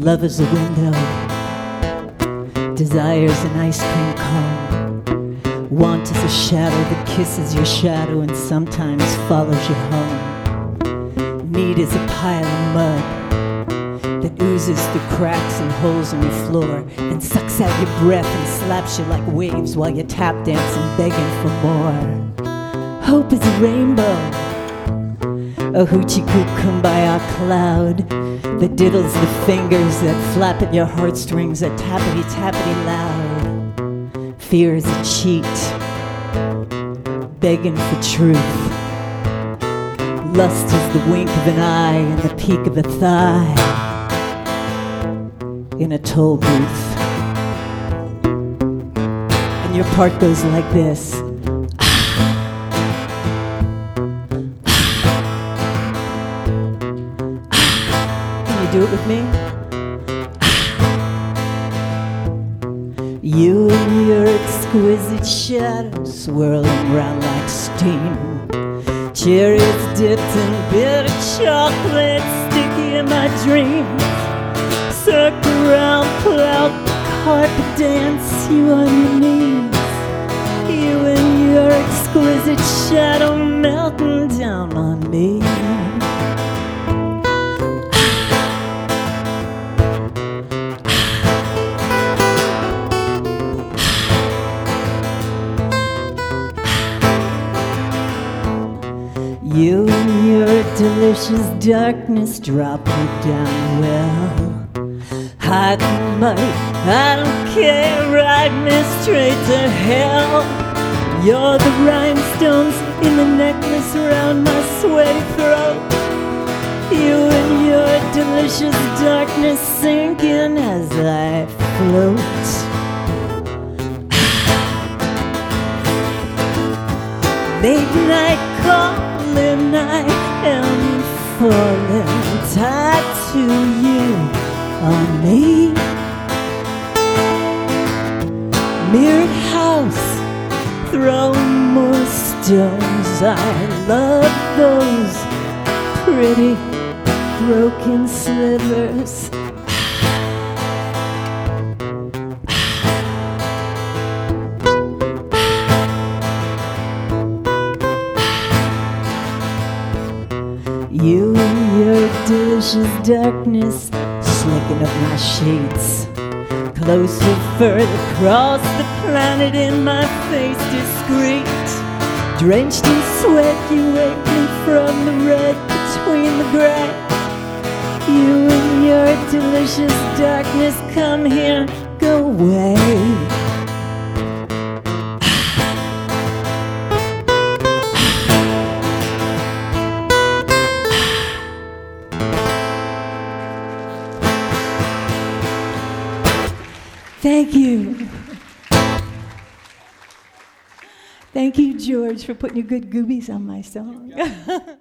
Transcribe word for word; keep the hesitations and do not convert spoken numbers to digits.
Love is a window, desire's an ice cream cone. Want is a shadow that kisses your shadow and sometimes follows you home. Need is a pile of mud that oozes through cracks and holes in your floor and sucks out your breath and slaps you like waves while you tap dancing begging for more. Hope is a rainbow, a hoochie coo kumbaya cloud that diddles the fingers that flap at your heartstrings at tappity tappity loud. Fear is a cheat, begging for truth. Lust is the wink of an eye and the peak of a thigh in a toll booth. And your part goes like this. Can you do it with me? You and your exquisite shadow swirling round like steam. Cherries dipped in bitter chocolate, sticky in my dreams. Circle around, pull out the carpet, dance you on your knees. You and your exquisite shadow melting down on me. You and your delicious darkness drop me down well. Hide the money, I don't care, ride me straight to hell. You're the rhinestones in the necklace around my sweaty throat. You and your delicious darkness sinking as I float. Midnight calling, I am falling, tied to you on me. Mirrored house, throw more stones. I love those pretty broken slivers. You and your delicious darkness slicking up my sheets. Closer, further, across the planet in my face discreet. Drenched in sweat, you wake me from the red between the gray. You and your delicious darkness, come here, go away. Thank you. Thank you, George, for putting your good goobies on my song.